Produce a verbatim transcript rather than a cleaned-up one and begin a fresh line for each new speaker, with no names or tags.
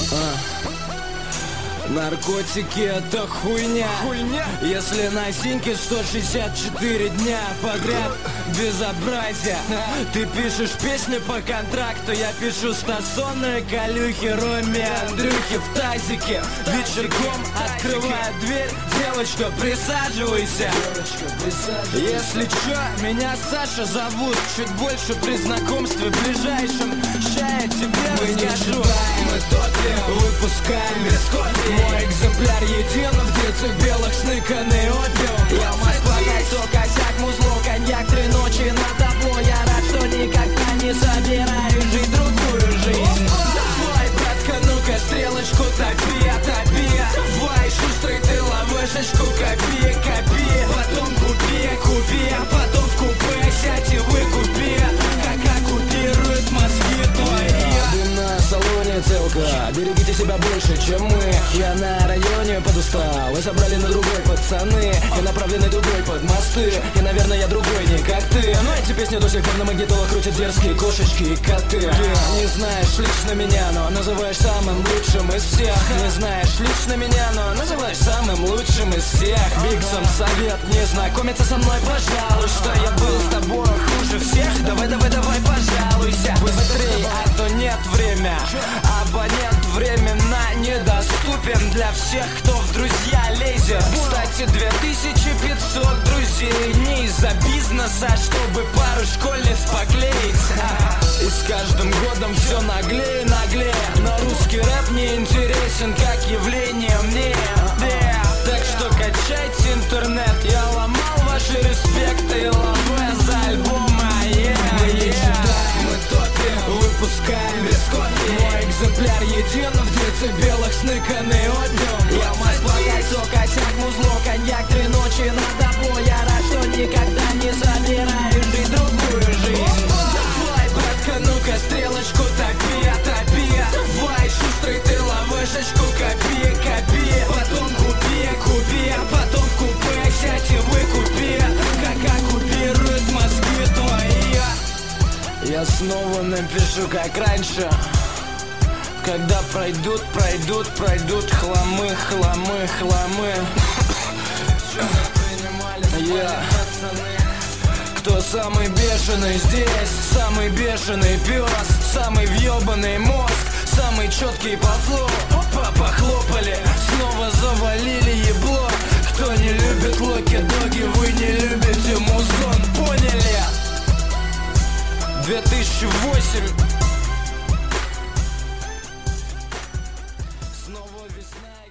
Наркотики это хуйня. хуйня Если на синьке сто шестьдесят четыре дня подряд безобразие. Ты пишешь песни по контракту, я пишу стационные колюхи Роме Андрюхи в тазике. Вечерком открываю дверь, девочка, присаживайся. Если чё, меня Саша зовут. Чуть больше при знакомстве ближайшем. Ща я тебе мы расскажу. Мы топим, выпускаем без копий. Мой экземпляр един в децибелах сныканный опиум. Я Москва, кольцо, косяк, музло, коньяк, три ночи на табло. Я рад, что никогда не собираюсь жить другую жизнь. Давай, братка, ну-ка стрелочку топи, топи. Давай, шустрый ты ловешечку копи, копи. Потом купи, купи, а потом в купе сядь и выкупи. Как оккупируют мозги твои.
Дым на салоне целка, берегите себя больше, чем мы. Я на районе подустал, вы собрали на другой пацаны. И направлены другой под мосты. И, наверное, я другой, не как ты. Но эти песни до сих пор на магнитолах крутят дерзкие кошечки и коты. Ты не знаешь лично меня, но называешь самым лучшим из всех. Не знаешь лично меня, но называешь самым лучшим из всех. Бигсом совет не знакомиться со мной, пожалуй. Что я был с тобой хуже всех. Давай, давай, давай, пожалуйся. Быстрей, а то нет время. Абонент временно недоступен для всех, кто в друзья лезет. Кстати, две тысячи пятьсот друзей не из-за бизнеса, чтобы пару школьниц поклеить. И с каждым годом все наглее, наглее. Но русский рэп не интересен как явление мне. Yeah. Так что качайте интернет. Я ломал ваши респекты и лавэ за альбомы. Yeah.
Мы не читаем, мы топим, выпускаем без копий. Мой экземпляр един в децибелах сныканный опиум.
Я Москва, кольцо, косяк, музло, коньяк, три ночи на табло. Я рад, что никогда не собираюсь жить другую жизнь.
Давай, братка, ну-ка стрелочку топи, топи. Давай, шустрый ты ловешечку копи, копи. Потом купи, купи, а потом в купе сядь и выкупи. Как оккупируют мозги твои.
Я снова напишу, как раньше. Когда пройдут, пройдут, пройдут хламы, хламы, хламы. Я Кто самый бешеный здесь? Самый бешеный пес, самый въебаный мозг, самый четкий по флоу. Опа, похлопали, снова завалили ебло. Кто не любит локи-доги, вы не любите музон, поняли? две тысячи восемь. Снова весна.